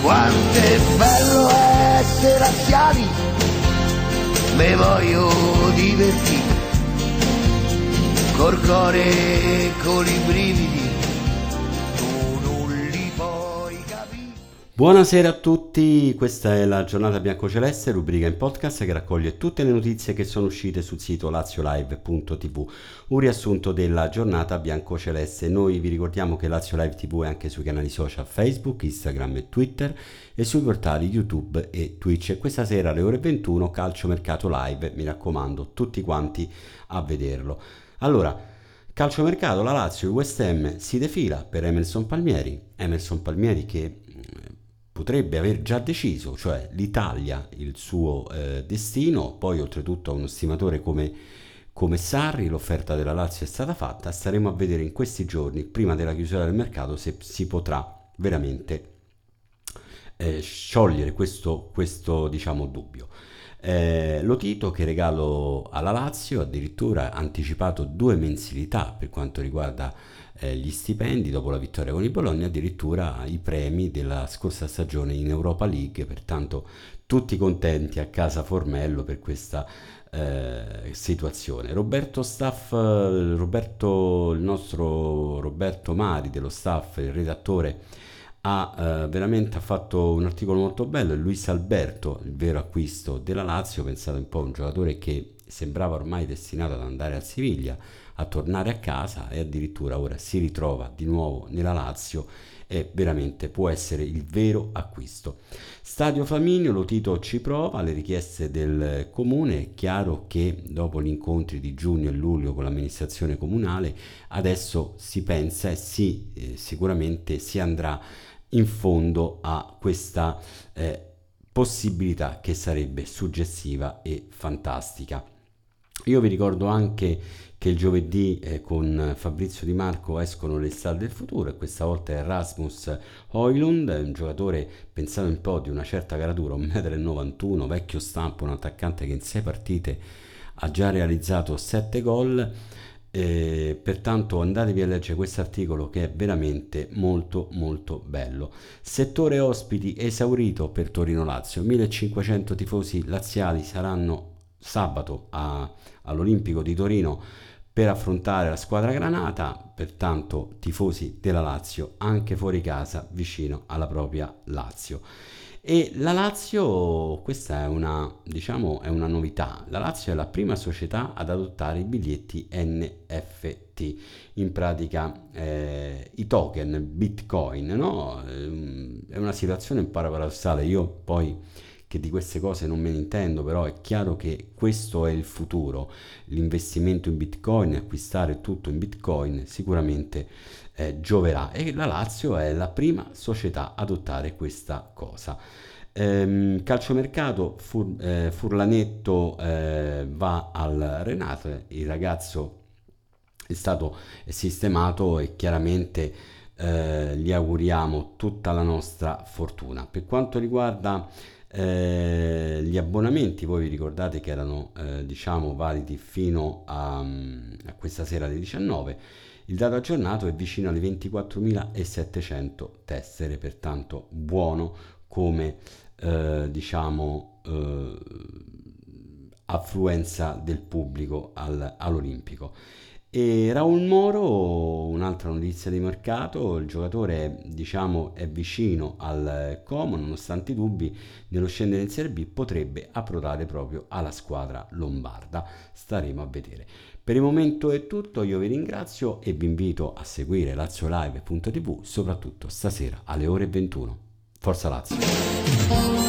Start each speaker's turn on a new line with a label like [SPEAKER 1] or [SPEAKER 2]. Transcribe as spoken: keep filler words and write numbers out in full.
[SPEAKER 1] Quanto è bello essere laziali, me voglio divertire, col cuore e con i brividi, tu non li puoi capire.
[SPEAKER 2] Buonasera a tutti, questa è la giornata biancoceleste, rubrica in podcast che raccoglie tutte le notizie che sono uscite sul sito lazio live punto tv. Un riassunto della giornata biancoceleste. Noi vi ricordiamo che Lazio Live tivù è anche sui canali social Facebook, Instagram e Twitter e sui portali YouTube e Twitch. E questa sera alle ore ventuno calciomercato live, mi raccomando tutti quanti a vederlo. Allora, calciomercato, la Lazio e il West Ham si defila per Emerson Palmieri, Emerson Palmieri che potrebbe aver già deciso, cioè l'Italia, il suo eh, destino. Poi oltretutto a uno stimatore come, come Sarri l'offerta della Lazio è stata fatta. Staremo a vedere in questi giorni, prima della chiusura del mercato, se si potrà veramente eh, sciogliere questo, questo diciamo dubbio. Eh, Lotito che regalo alla Lazio, addirittura ha anticipato due mensilità per quanto riguarda eh, gli stipendi dopo la vittoria con il Bologna, addirittura i premi della scorsa stagione in Europa League, pertanto tutti contenti a casa Formello per questa eh, situazione. Roberto Staff, Roberto, il nostro Roberto Mari dello staff, il redattore, ha eh, veramente ha fatto un articolo molto bello. È Luis Alberto, il vero acquisto della Lazio. Pensate un po', un giocatore che sembrava ormai destinato ad andare al Siviglia, a tornare a casa, e addirittura ora si ritrova di nuovo nella Lazio e veramente può essere il vero acquisto. Stadio Flaminio, Lotito ci prova, le richieste del comune. È chiaro che dopo gli incontri di giugno e luglio con l'amministrazione comunale adesso si pensa e si eh, sicuramente si andrà in fondo a questa eh, possibilità che sarebbe suggestiva e fantastica. Io vi ricordo anche che il giovedì eh, con Fabrizio Di Marco escono le star del futuro, e questa volta è Rasmus Højlund, un giocatore, pensate un po', di una certa caratura, uno virgola novantuno m, vecchio stampo, un attaccante che in sei partite ha già realizzato sette gol. Eh, pertanto andatevi a leggere questo articolo che è veramente molto molto bello. Settore ospiti esaurito per Torino Lazio, millecinquecento tifosi laziali saranno sabato a, all'Olimpico di Torino per affrontare la squadra granata, pertanto tifosi della Lazio anche fuori casa vicino alla propria Lazio. E la Lazio, questa è una, diciamo, è una novità, la Lazio è la prima società ad adottare i biglietti N F T, in pratica eh, i token Bitcoin, no? È una situazione un po' paradossale. Io poi, che di queste cose non me ne intendo, però è chiaro che questo è il futuro, l'investimento in Bitcoin, acquistare tutto in Bitcoin sicuramente eh, gioverà, e la Lazio è la prima società ad adottare questa cosa. Ehm, calciomercato, Fur, eh, Furlanetto eh, va al Renato, il ragazzo è stato sistemato e chiaramente eh, gli auguriamo tutta la nostra fortuna. Per quanto riguarda Eh, gli abbonamenti, voi vi ricordate che erano eh, diciamo validi fino a, a questa sera alle diciannove. Il dato aggiornato è vicino alle ventiquattromilasettecento tessere, pertanto buono come eh, diciamo eh, affluenza del pubblico al, all'Olimpico. E Raul Moro, un'altra notizia di mercato, il giocatore diciamo è vicino al Como, nonostante i dubbi, nello scendere in Serie B potrebbe approdare proprio alla squadra lombarda, staremo a vedere. Per il momento è tutto, io vi ringrazio e vi invito a seguire lazio live punto tv, soprattutto stasera alle ore ventuno. Forza Lazio!